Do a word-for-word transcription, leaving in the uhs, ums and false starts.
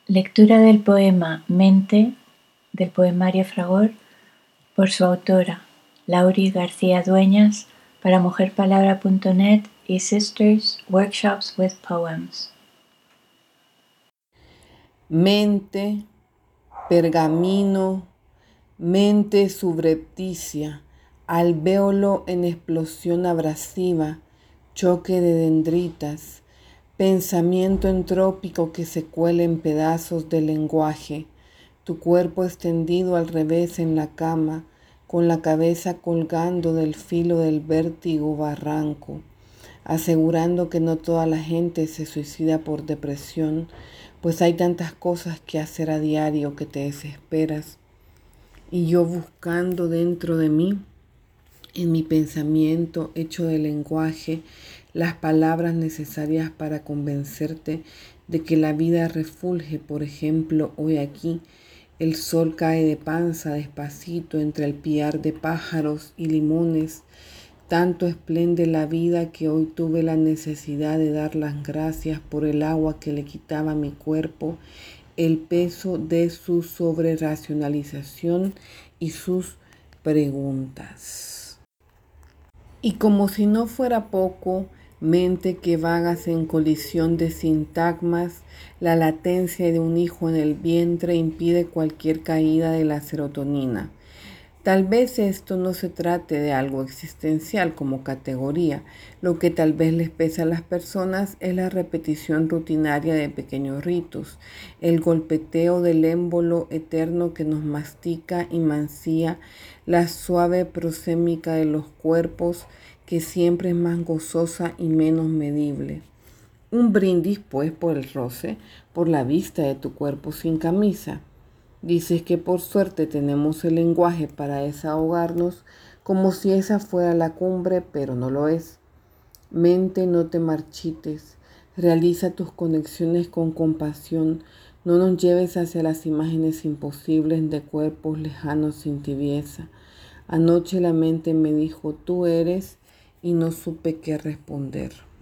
Lectura del poema Mente, del poemario Fragor, por su autora, Lauri García Dueñas, para mujer palabra punto net y Sisters Workshops with Poems. Mente, pergamino, mente subrepticia, alvéolo en explosión abrasiva, choque de dendritas, pensamiento entrópico que se cuela en pedazos del lenguaje, tu cuerpo extendido al revés en la cama, con la cabeza colgando del filo del vértigo barranco, asegurando que no toda la gente se suicida por depresión, pues hay tantas cosas que hacer a diario que te desesperas. Y yo buscando dentro de mí, en mi pensamiento hecho de lenguaje, las palabras necesarias para convencerte de que la vida refulge. Por ejemplo, hoy aquí el sol cae de panza despacito entre el piar de pájaros y limones. Tanto esplende la vida que hoy tuve la necesidad de dar las gracias por el agua que le quitaba a mi cuerpo el peso de su sobreracionalización y sus preguntas. Y como si no fuera poco, mente que vagas en colisión de sintagmas, la latencia de un hijo en el vientre impide cualquier caída de la serotonina. Tal vez esto no se trate de algo existencial como categoría. Lo que tal vez les pesa a las personas es la repetición rutinaria de pequeños ritos, el golpeteo del émbolo eterno que nos mastica y mancía, la suave prosémica de los cuerpos que siempre es más gozosa y menos medible. Un brindis, pues, por el roce, por la vista de tu cuerpo sin camisa. Dices que por suerte tenemos el lenguaje para desahogarnos, como si esa fuera la cumbre, pero no lo es. Mente, no te marchites, realiza tus conexiones con compasión, no nos lleves hacia las imágenes imposibles de cuerpos lejanos sin tibieza. Anoche la mente me dijo, tú eres, y no supe qué responder.